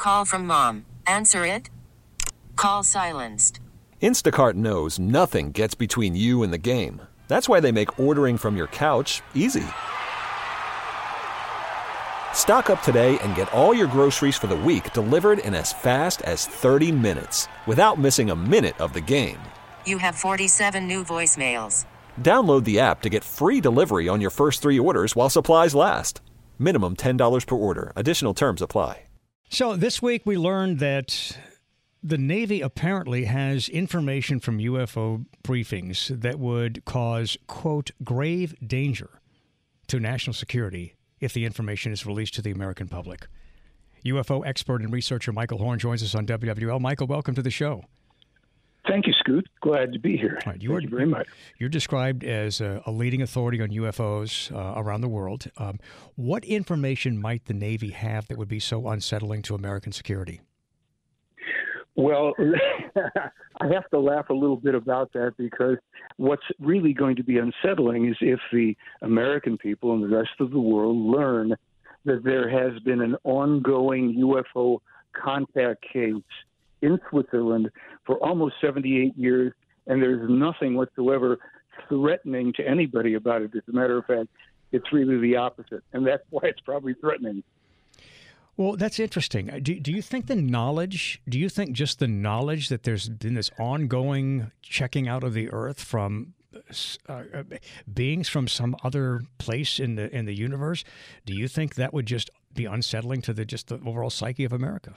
Call from mom. Answer it. Call silenced. Instacart knows nothing gets between you and the game. That's why they make ordering from your couch easy. Stock up today and get all your groceries for the week delivered in as fast as 30 minutes without missing a minute of the game. You have 47 new voicemails. Download the app to get free delivery on your first 3 orders while supplies last. Minimum $10 per order. Additional terms apply. So this week we learned that the Navy apparently has information from UFO briefings that would cause, quote, grave danger to national security if the information is released to the American public. UFO expert and researcher Michael Horn joins us on WWL. Michael, welcome to the show. Thank you, Scoot. Glad to be here. Right, Thank you very much. You're described as a leading authority on UFOs around the world. What information might the Navy have that would be so unsettling to American security? Well, I have to laugh a little bit about that because what's really going to be unsettling is if the American people and the rest of the world learn that there has been an ongoing UFO contact case in Switzerland for almost 78 years, and there's nothing whatsoever threatening to anybody about it. As a matter of fact, it's really the opposite, and that's why it's probably threatening. Well, that's interesting. Do you think just the knowledge that there's been this ongoing checking out of the Earth from beings from some other place in the universe, do you think that would just be unsettling to the overall psyche of America?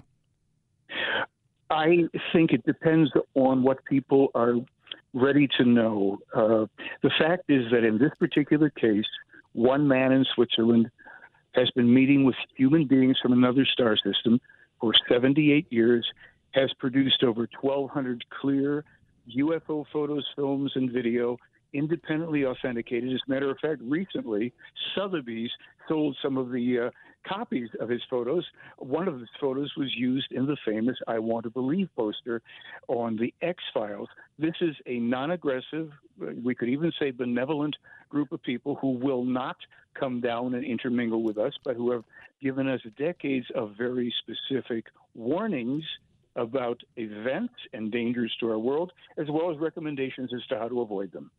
I think it depends on what people are ready to know. The fact is that in this particular case, one man in Switzerland has been meeting with human beings from another star system for 78 years, has produced over 1,200 clear UFO photos, films, and video, independently authenticated. As a matter of fact, recently, Sotheby's sold some of the copies of his photos. One of his photos was used in the famous I Want to Believe poster on the X-Files. This is a non-aggressive, we could even say benevolent group of people who will not come down and intermingle with us, but who have given us decades of very specific warnings about events and dangers to our world, as well as recommendations as to how to avoid them.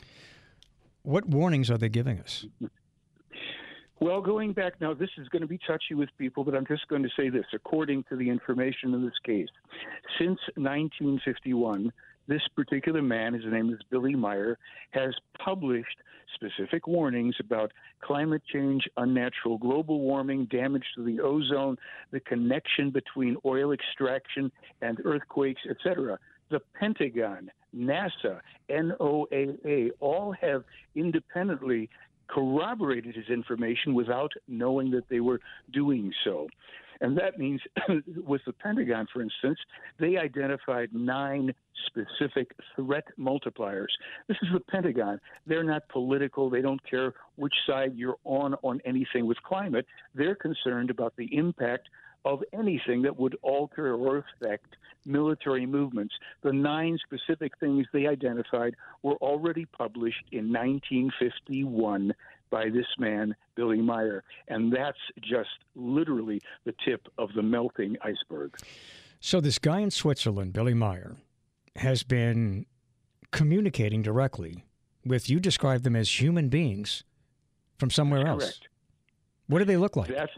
What warnings are they giving us? Well, going back now, this is going to be touchy with people, but I'm just going to say this. According to the information in this case, since 1951, this particular man, his name is Billy Meier, has published specific warnings about climate change, unnatural global warming, damage to the ozone, the connection between oil extraction and earthquakes, etc. The Pentagon, NASA, NOAA, all have independently corroborated his information without knowing that they were doing so. And that means with the Pentagon, for instance, they identified 9 specific threat multipliers. This is the Pentagon. They're not political. They don't care which side you're on anything with climate. They're concerned about the impact of anything that would alter or affect military movements. The 9 specific things they identified were already published in 1951 by this man, Billy Meier. And that's just literally the tip of the melting iceberg. So this guy in Switzerland, Billy Meier, has been communicating directly with, you describe them as human beings from somewhere else. Correct. What do they look like? That's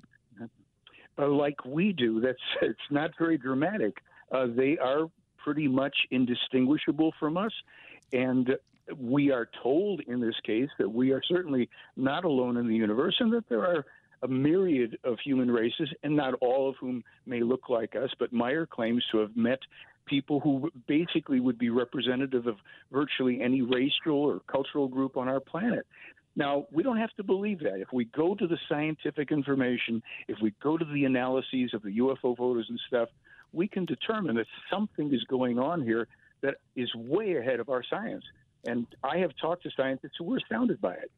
like we do. It's not very dramatic. They are pretty much indistinguishable from us, and we are told in this case that we are certainly not alone in the universe, and that there are a myriad of human races, and not all of whom may look like us. But Meier claims to have met people who basically would be representative of virtually any racial or cultural group on our planet. Now, we don't have to believe that. If we go to the scientific information, if we go to the analyses of the UFO photos and stuff, we can determine that something is going on here that is way ahead of our science. And I have talked to scientists who were astounded by it.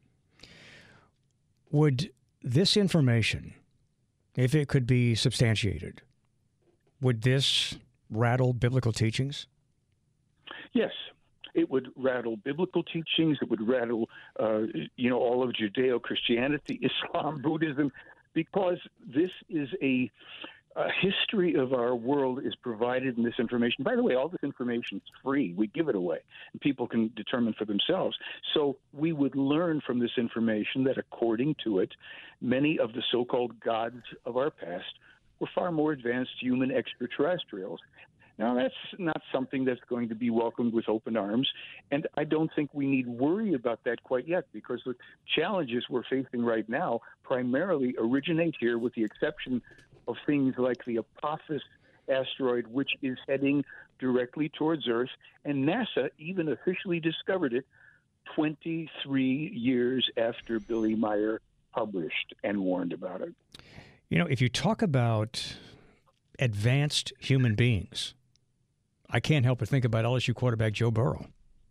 Would this information, if it could be substantiated, would this rattle biblical teachings? Yes. It would rattle biblical teachings. It would rattle, all of Judeo-Christianity, Islam, Buddhism, because this is a a history of our world is provided in this information. By the way, all this information is free. We give it away, and people can determine for themselves. So we would learn from this information that, according to it, many of the so-called gods of our past were far more advanced human extraterrestrials. Now, that's not something that's going to be welcomed with open arms, and I don't think we need worry about that quite yet, because the challenges we're facing right now primarily originate here, with the exception of things like the Apophis asteroid, which is heading directly towards Earth, and NASA even officially discovered it 23 years after Billy Meier published and warned about it. You know, if you talk about advanced human beings, I can't help but think about LSU quarterback Joe Burrow.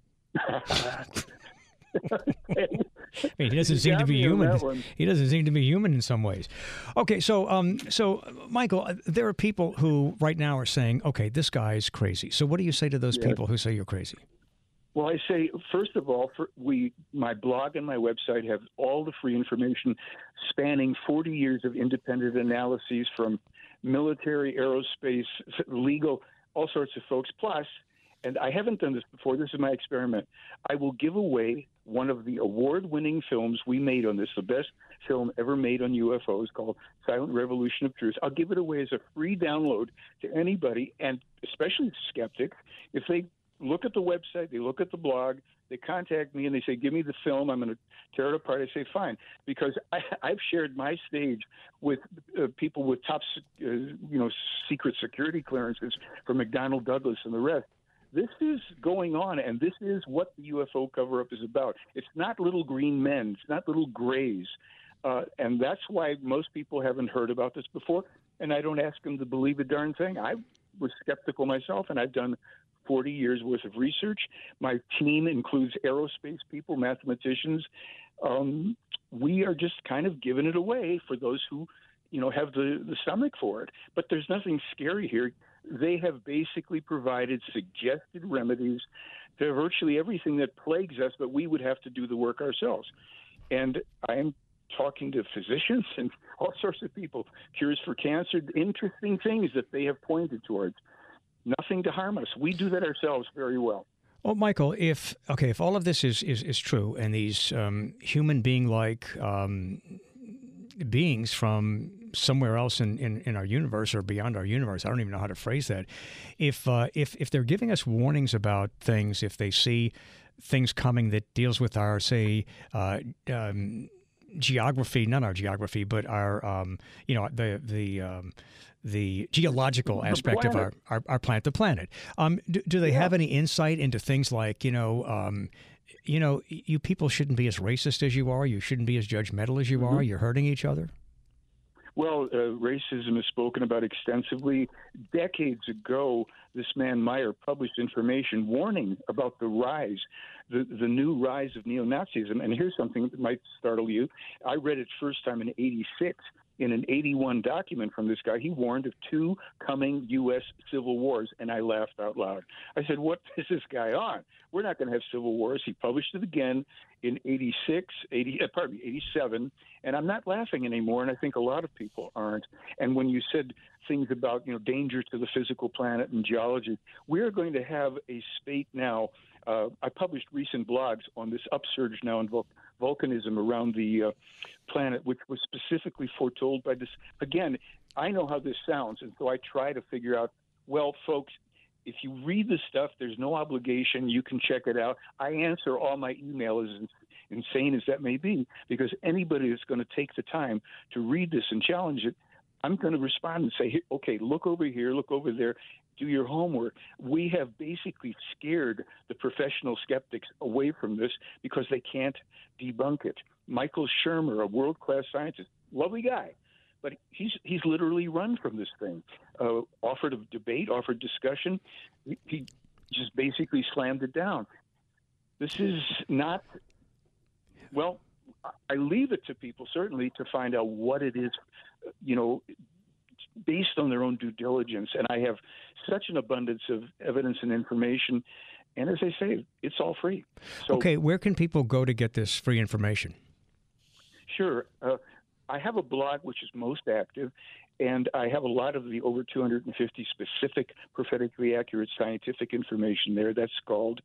I mean, he doesn't seem to be human. He doesn't seem to be human in some ways. Okay, so Michael, there are people who right now are saying, "Okay, this guy's crazy." So, what do you say to those people who say you're crazy? Well, I say, first of all, my blog and my website have all the free information spanning 40 years of independent analyses from military, aerospace, legal, all sorts of folks. Plus, and I haven't done this before, this is my experiment, I will give away one of the award-winning films we made on this, the best film ever made on UFOs, called Silent Revolution of Truth. I'll give it away as a free download to anybody, and especially skeptics. If they look at the website, they look at the blog, they contact me and they say, "Give me the film, I'm going to tear it apart." I say, "Fine," because I've shared my stage with people with top, secret security clearances from McDonnell Douglas and the rest. This is going on, and this is what the UFO cover-up is about. It's not little green men. It's not little grays. And that's why most people haven't heard about this before, and I don't ask them to believe a darn thing. I was skeptical myself, and I've done 40 years worth of research. My team includes aerospace people, mathematicians. We are just kind of giving it away for those who, have the stomach for it. But there's nothing scary here. They have basically provided suggested remedies to virtually everything that plagues us, but we would have to do the work ourselves. And I am talking to physicians and all sorts of people, cures for cancer, interesting things that they have pointed towards. Nothing to harm us. We do that ourselves very well. Well, Michael, if all of this is true, and these human being-like beings from somewhere else in our universe or beyond our universe, I don't even know how to phrase that, if they're giving us warnings about things, if they see things coming that deals with our, say, geography, not our geography, but our, the geological aspect of our planet, the planet. Do they have any insight into things like, you people shouldn't be as racist as you are. You shouldn't be as judgmental as you are. You're hurting each other. Well, racism is spoken about extensively. Decades ago, this man Meier published information warning about the rise, the new rise of neo-Nazism. And here's something that might startle you. I read it first time in '86. In an '81 document from this guy, he warned of 2 coming U.S. civil wars, and I laughed out loud. I said, "What is this guy on? We're not going to have civil wars." He published it again in '87, and I'm not laughing anymore, and I think a lot of people aren't. And when you said things about danger to the physical planet and geology, we are going to have a spate now. I published recent blogs on this upsurge now in volcanism around the planet, which was specifically foretold by this. Again, I know how this sounds, and so I try to figure out, well, folks, if you read the stuff, there's no obligation. You can check it out. I answer all my email, as insane as that may be, because anybody that's going to take the time to read this and challenge it, I'm going to respond and say, okay, look over here, look over there. Do your homework. We have basically scared the professional skeptics away from this because they can't debunk it. Michael Shermer, a world-class scientist, lovely guy, but he's literally run from this thing. Offered a debate, offered discussion. He just basically slammed it down. This is not, well, I leave it to people certainly to find out what it is, based on their own due diligence. And I have such an abundance of evidence and information. And as I say, it's all free. So, okay, where can people go to get this free information? Sure. I have a blog which is most active, And I have a lot of the over 250 specific, prophetically accurate scientific information there. That's called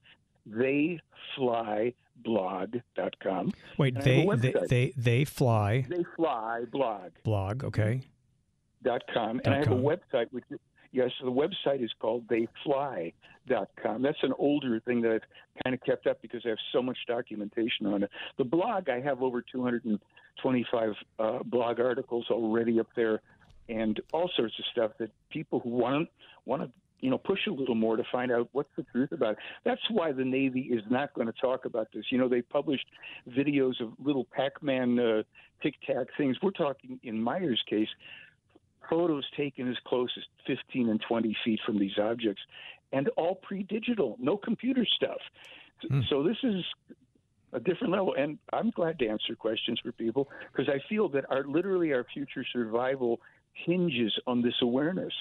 theyflyblog.com. Wait, they fly blog. Okay. .com. And I have a website which yes, the website is called theyfly.com. That's an older thing that I've kind of kept up because I have so much documentation on it. The blog, I have over 225 blog articles already up there, and all sorts of stuff that people who want to push a little more to find out what's the truth about it. That's why the Navy is not going to talk about this. They published videos of little Pac-Man tic-tac things. We're talking, in Meyer's case, photos taken as close as 15 and 20 feet from these objects, and all pre-digital, no computer stuff. So this is a different level, and I'm glad to answer questions for people because I feel that our future survival hinges on this awareness.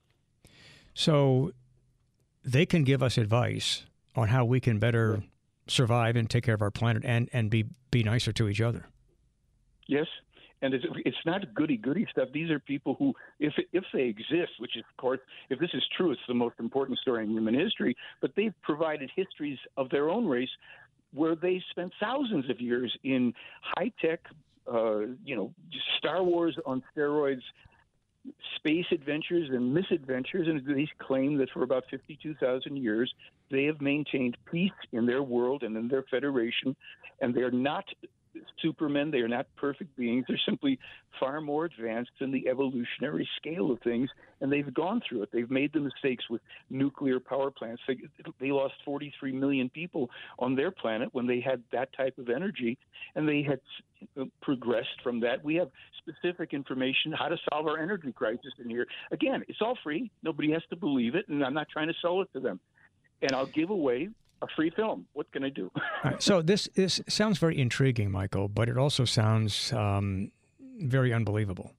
So they can give us advice on how we can better survive and take care of our planet and be nicer to each other. Yes. And it's not goody-goody stuff. These are people who, if they exist, which is, of course, if this is true, it's the most important story in human history, but they've provided histories of their own race where they spent thousands of years in high-tech, Star Wars on steroids, space adventures and misadventures, and they claim that for about 52,000 years they have maintained peace in their world and in their federation, and they're not supermen. They are not perfect beings. They're simply far more advanced in the evolutionary scale of things, and they've gone through it. They've made the mistakes with nuclear power plants. They lost 43 million people on their planet when they had that type of energy, and they had progressed from that. We have specific information how to solve our energy crisis in here. Again, it's all free. Nobody has to believe it, and I'm not trying to sell it to them. And I'll give away a free film. What can I do? All right, so this sounds very intriguing, Michael, but it also sounds very unbelievable.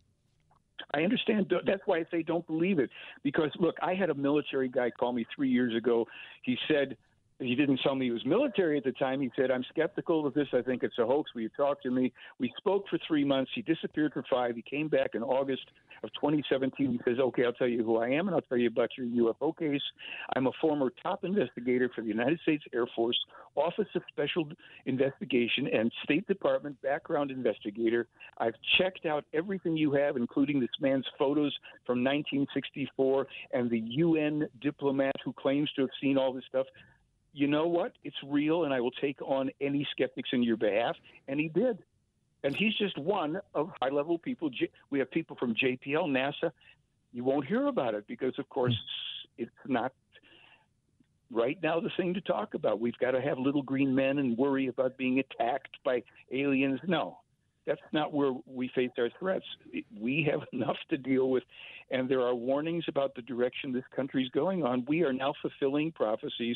I understand. That's why I say don't believe it. Because, look, I had a military guy call me 3 years ago. He said, he didn't tell me he was military at the time. He said, I'm skeptical of this. I think it's a hoax. Will you talk to me? We spoke for 3 months. He disappeared for 5. He came back in August of 2017. He says, okay, I'll tell you who I am, and I'll tell you about your UFO case. I'm a former top investigator for the United States Air Force, Office of Special Investigation, and State Department background investigator. I've checked out everything you have, including this man's photos from 1964 and the UN diplomat who claims to have seen all this stuff. You know what? It's real, and I will take on any skeptics in your behalf. And he did. And he's just one of high-level people. We have people from JPL, NASA. You won't hear about it because, of course, it's not right now the thing to talk about. We've got to have little green men and worry about being attacked by aliens. No, that's not where we face our threats. We have enough to deal with, and there are warnings about the direction this country's going on. We are now fulfilling prophecies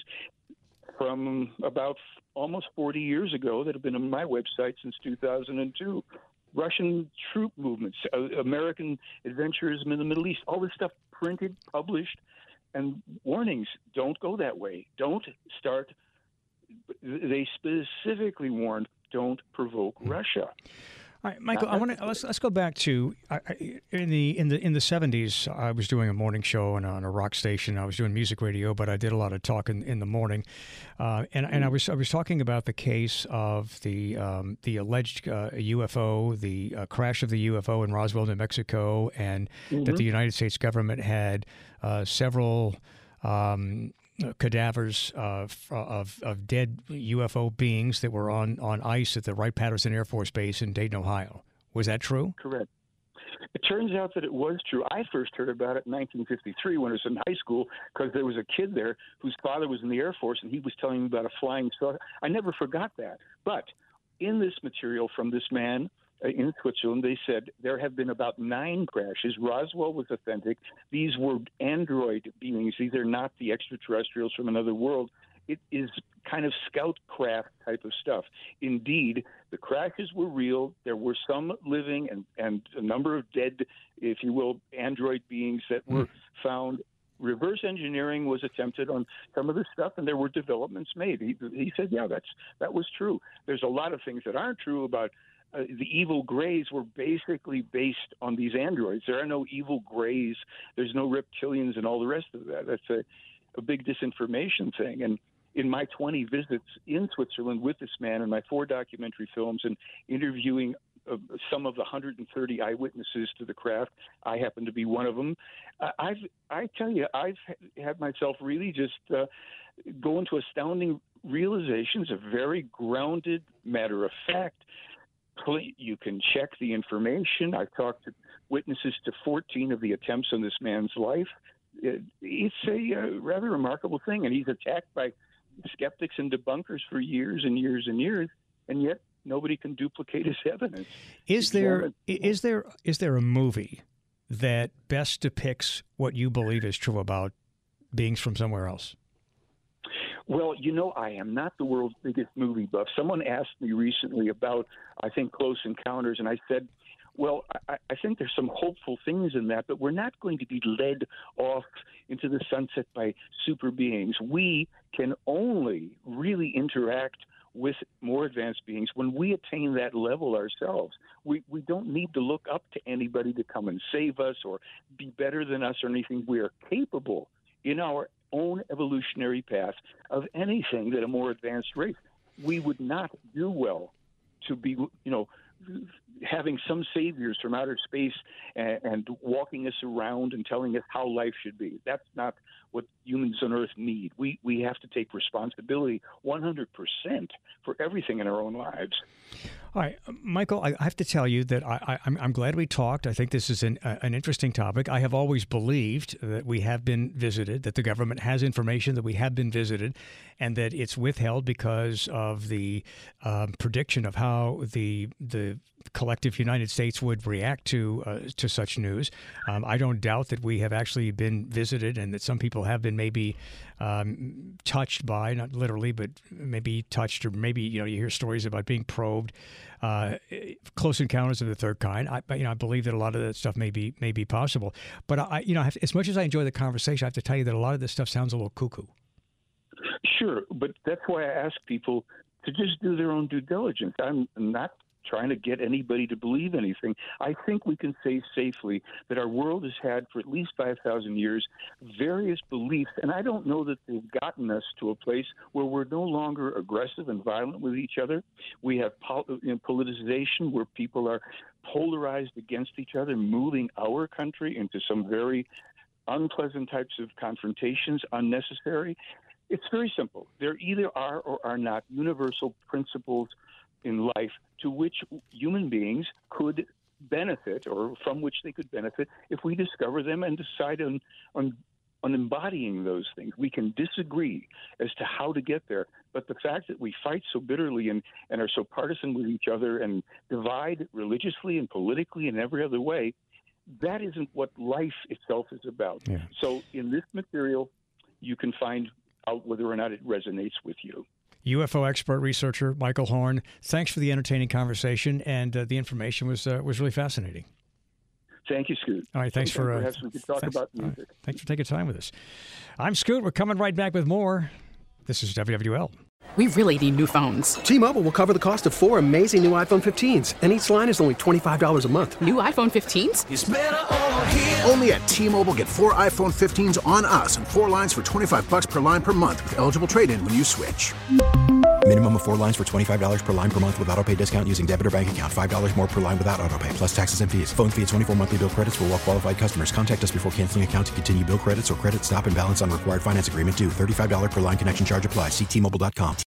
from about almost 40 years ago that have been on my website since 2002. Russian troop movements, American adventurism in the Middle East, all this stuff printed, published, and warnings. Don't go that way. Don't start. They specifically warned, don't provoke Russia. All right, Michael, let's go back to in the 70s. I was doing a morning show on a rock station. I was doing music radio, but I did a lot of talk in the morning, and I was talking about the case of the alleged UFO, the crash of the UFO in Roswell, New Mexico, and that the United States government had several cadavers of dead UFO beings that were on ice at the Wright-Patterson Air Force Base in Dayton, Ohio. Was that true? Correct. It turns out that it was true. I first heard about it in 1953 when I was in high school because there was a kid there whose father was in the Air Force, and he was telling me about a flying saucer. I never forgot that. But in this material from this man in Switzerland, they said there have been about 9 crashes. Roswell was authentic. These were android beings. These are not the extraterrestrials from another world. It is kind of scout craft type of stuff. Indeed, the crashes were real. There were some living and a number of dead, if you will, android beings that were found. Reverse engineering was attempted on some of this stuff, and there were developments made. He said, yeah, that was true. There's a lot of things that aren't true about the evil Greys were basically based on these androids. There are no evil Greys. There's no reptilians and all the rest of that. That's a big disinformation thing. And in my 20 visits in Switzerland with this man and my 4 documentary films and interviewing some of the 130 eyewitnesses to the craft, I happen to be one of them. I tell you, I've had myself really just go into astounding realizations, a very grounded matter of fact. You can check the information. I've talked to witnesses to 14 of the attempts on this man's life. It's a rather remarkable thing, and he's attacked by skeptics and debunkers for years and years and years, and yet nobody can duplicate his evidence. Is there a movie that best depicts what you believe is true about beings from somewhere else? Well, I am not the world's biggest movie buff. Someone asked me recently about, I think, Close Encounters, and I said, well, I think there's some hopeful things in that, but we're not going to be led off into the sunset by super beings. We can only really interact with more advanced beings when we attain that level ourselves. We don't need to look up to anybody to come and save us or be better than us or anything. We are capable in our own evolutionary path of anything that a more advanced race. We would not do well to be, having some saviors from outer space and walking us around and telling us how life should be. That's not what humans on Earth need. We have to take responsibility 100% for everything in our own lives. All right, Michael, I have to tell you that I'm glad we talked. I think this is an interesting topic. I have always believed that we have been visited, that the government has information that we have been visited, and that it's withheld because of the prediction of how the collective United States would react to such news. I don't doubt that we have actually been visited and that some people have been maybe touched by, not literally, but maybe touched, or maybe, you hear stories about being probed. Close encounters of the third kind. I believe that a lot of that stuff may be possible. But as much as I enjoy the conversation, I have to tell you that a lot of this stuff sounds a little cuckoo. Sure, but that's why I ask people to just do their own due diligence. I'm not trying to get anybody to believe anything. I think we can say safely that our world has had for at least 5,000 years various beliefs, and I don't know that they've gotten us to a place where we're no longer aggressive and violent with each other. We have politicization where people are polarized against each other, moving our country into some very unpleasant types of confrontations, unnecessary. It's very simple. There either are or are not universal principles in life to which human beings could benefit, or from which they could benefit, if we discover them and decide on embodying those things. We can disagree as to how to get there, but the fact that we fight so bitterly and are so partisan with each other and divide religiously and politically and every other way, that isn't what life itself is about. Yeah. So in this material, you can find out whether or not it resonates with you. UFO expert researcher Michael Horn, thanks for the entertaining conversation, and the information was really fascinating. Thank you, Scoot. All right, thanks for we could talk about music. Right. Thanks for taking time with us. I'm Scoot. We're coming right back with more. This is WWL. We really need new phones. T-Mobile will cover the cost of 4 amazing new iPhone 15s, and each line is only $25 a month. New iPhone 15s? It's better over here. Only at T-Mobile, get 4 iPhone 15s on us and 4 lines for $25 per line per month with eligible trade-in when you switch. Minimum of 4 lines for $25 per line per month with autopay discount using debit or bank account. $5 more per line without autopay, plus taxes and fees. Phone fee at 24 monthly bill credits for well-qualified customers. Contact us before canceling account to continue bill credits or credit stop and balance on required finance agreement due. $35 per line connection charge applies. See T-Mobile.com.